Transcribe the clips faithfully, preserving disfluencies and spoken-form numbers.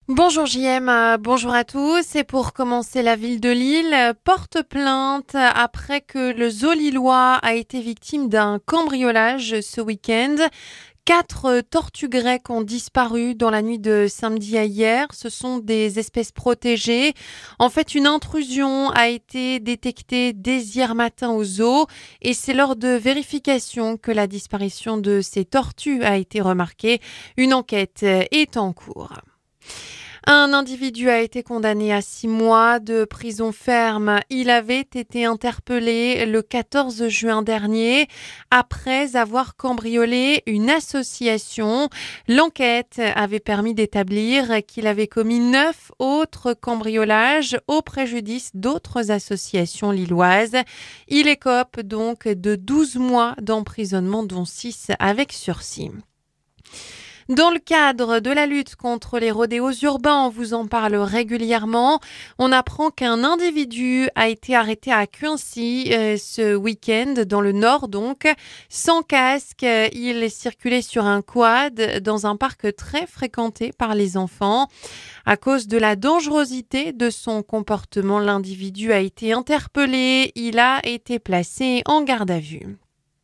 Bonjour J M, euh, bonjour à tous. Et pour commencer, la ville de Lille euh, porte plainte après que le zoo lillois a été victime d'un cambriolage ce week-end. Quatre tortues grecques ont disparu dans la nuit de samedi à hier. Ce sont des espèces protégées. En fait, une intrusion a été détectée dès hier matin au zoo et c'est lors de vérification que la disparition de ces tortues a été remarquée. Une enquête est en cours. Un individu a été condamné à six mois de prison ferme. Il avait été interpellé le quatorze juin dernier après avoir cambriolé une association. L'enquête avait permis d'établir qu'il avait commis neuf autres cambriolages au préjudice d'autres associations lilloises. Il écope donc de douze mois d'emprisonnement, dont six avec sursis. Dans le cadre de la lutte contre les rodéos urbains, on vous en parle régulièrement. On apprend qu'un individu a été arrêté à Cuincy euh, ce week-end, dans le nord donc. Sans casque, il circulait sur un quad dans un parc très fréquenté par les enfants. À cause de la dangerosité de son comportement, l'individu a été interpellé. Il a été placé en garde à vue.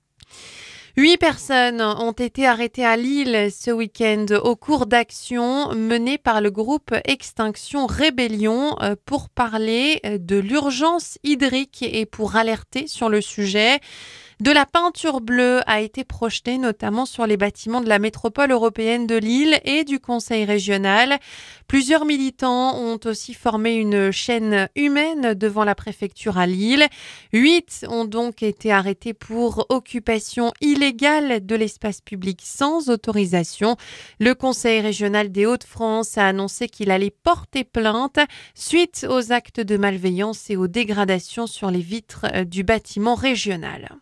Huit personnes ont été arrêtées à Lille ce week-end au cours d'actions menées par le groupe Extinction Rébellion pour parler de l'urgence hydrique et pour alerter sur le sujet. De la peinture bleue a été projetée notamment sur les bâtiments de la métropole européenne de Lille et du Conseil régional. Plusieurs militants ont aussi formé une chaîne humaine devant la préfecture à Lille. Huit ont donc été arrêtés pour occupation illégale de l'espace public sans autorisation. Le Conseil régional des Hauts-de-France a annoncé qu'il allait porter plainte suite aux actes de malveillance et aux dégradations sur les vitres du bâtiment régional.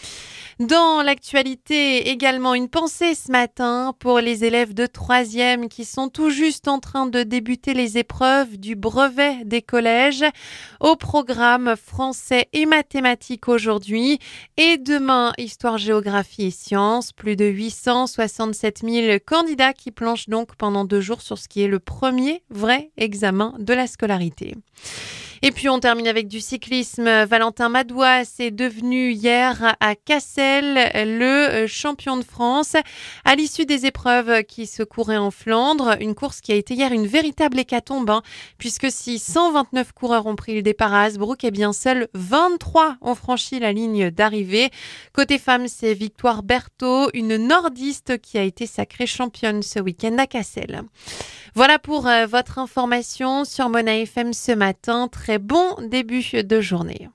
Dans l'actualité, également une pensée ce matin pour les élèves de troisième qui sont tout juste en train de débuter les épreuves du brevet des collèges. Au programme français et mathématiques aujourd'hui et demain, histoire, géographie et sciences. Plus de huit cent soixante-sept mille candidats qui planchent donc pendant deux jours sur ce qui est le premier vrai examen de la scolarité. Et puis on termine avec du cyclisme. Valentin Madouas est devenu hier à Cassel le champion de France à l'issue des épreuves qui se couraient en Flandre. Une course qui a été hier une véritable hécatombe, hein, puisque si cent vingt-neuf coureurs ont pris le départ à Hasbrook, eh bien seuls vingt-trois ont franchi la ligne d'arrivée. Côté femmes, c'est Victoire Berthaud, une nordiste qui a été sacrée championne ce week-end à Cassel. Voilà pour euh, votre information sur Mona F M ce matin. Très bon début de journée.